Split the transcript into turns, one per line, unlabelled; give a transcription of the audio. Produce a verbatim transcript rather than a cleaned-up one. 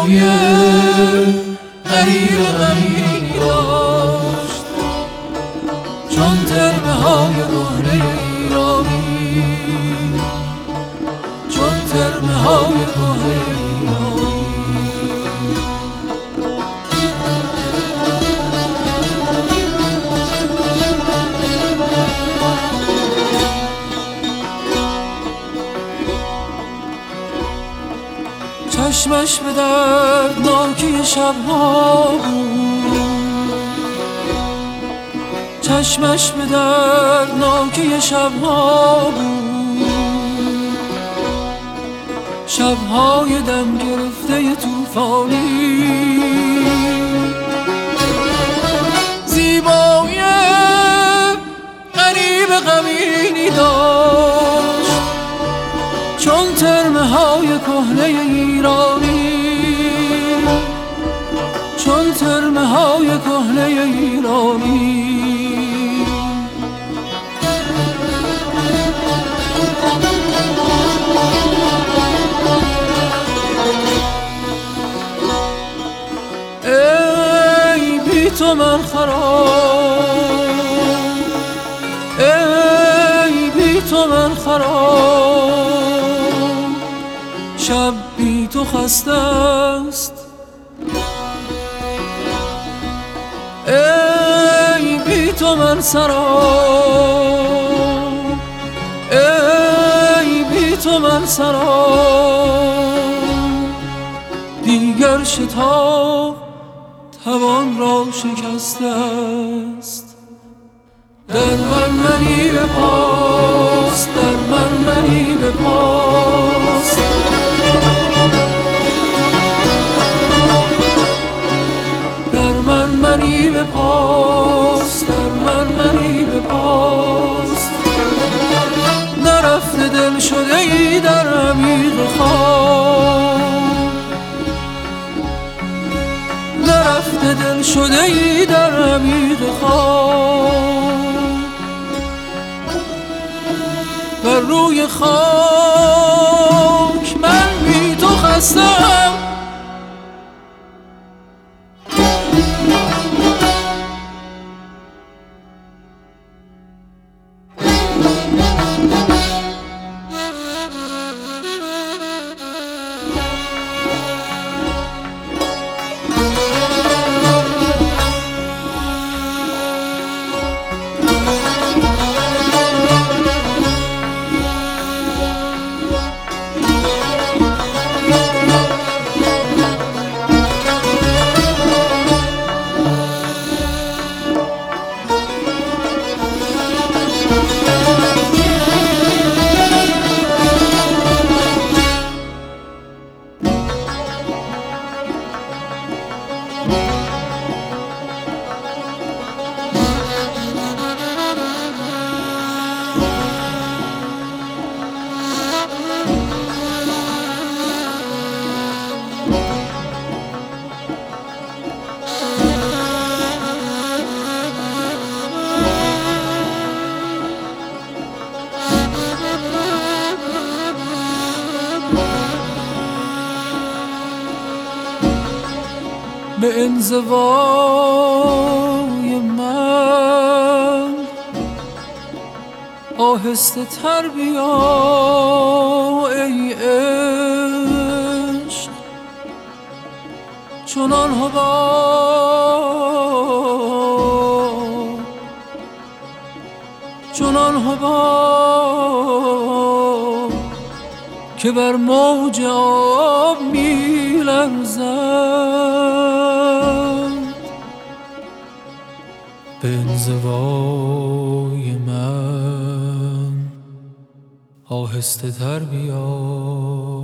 زیبای غریب غمی داشت، چون ترمه های کهنه ایرانی، چون ترمه های کهنه ایرانی. چشمش به دردناکی شبها بود، چشمش به دردناکی شبها بود، شبهای دم گرفته طوفانی. زیبای غریب غمینی داشت، چون ترمه های کهنه ایرانی، چون ترمه های کهنه ایرانی. ای بی تو من خراب، ای بی تو من خراب، شب بی تو خسته است. ای بی تو من سراب، ای بی تو من سراب، دیگر شتاب توان را شکسته است. در من منی به پاس، در من منی به پاس، در من منی به پاس، در من منی به پاس. نرفته دل شده ای در عمیق خواب، نرفته دل شده ای در عمیق خواب. بر روی خاک من بی تو خستم، به انزوای من آهسته تر بیا ای عشق، چنان حباب، چنان حباب که بر موج آب می لرزد. به انزوای من آهسته تر بیا